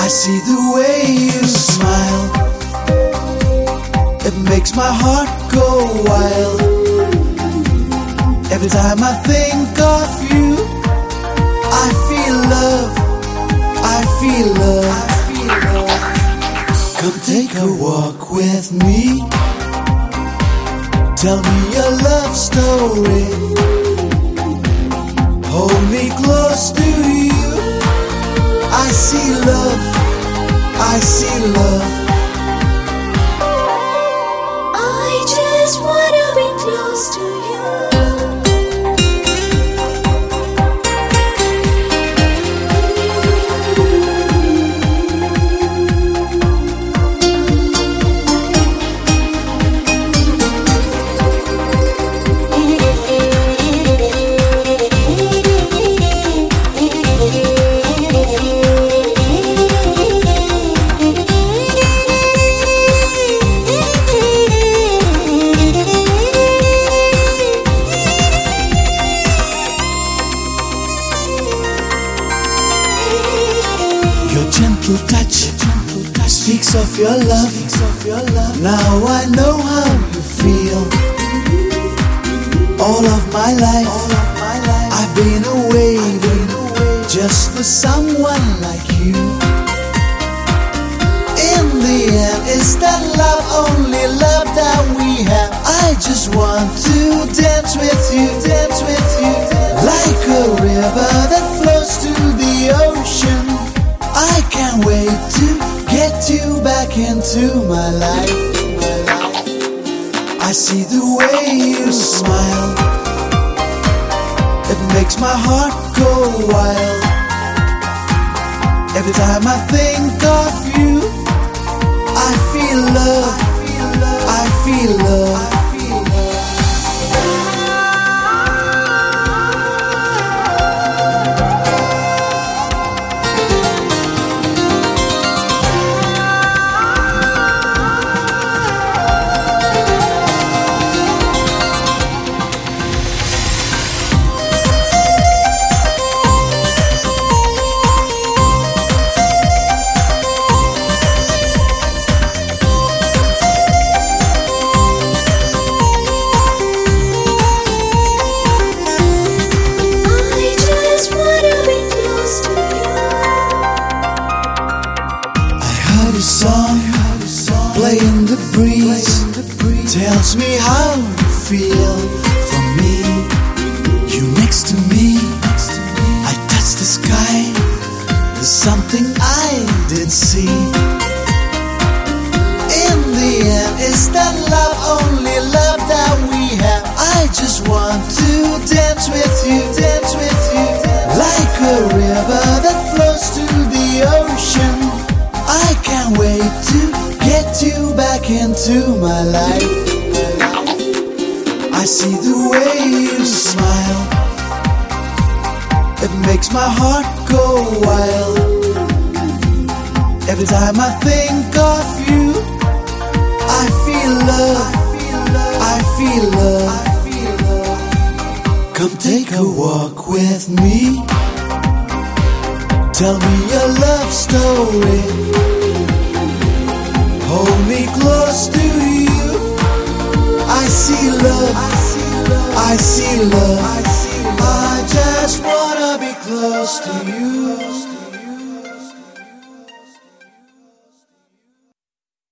see the way you smile. It makes my heart go wild. Every time I think of you, I feel love, I feel love. Come take a walk with me. Tell me your love story. Hold me close to you. I see love, I see love. I just wanna be close to you. Your gentle touch speaks of your love. Now I know how you feel. All of my life I've been waiting just for someone like you. In the end, it's that love, only love that we have. I just want to dance with you, dance with you, like a river that flows to the ocean. I can't wait to get you back into my life. I see the way you smile. It makes my heart go wild. Every time I think of you, I feel love, I feel love. Song play in the breeze tells me how you feel for me. You next to me, I touch the sky. There's something I didn't see. In the end, it's that love, only love that we have. I just want to dance with you, dance with you, like a river that flows to the ocean. I can't wait to get you back into my life. I see the way you smile. It makes my heart go wild. Every time I think of you, I feel love, I feel love. Come take a walk with me. Tell me your love story. Hold me close to you. I see love, I see love. I just wanna be close to you.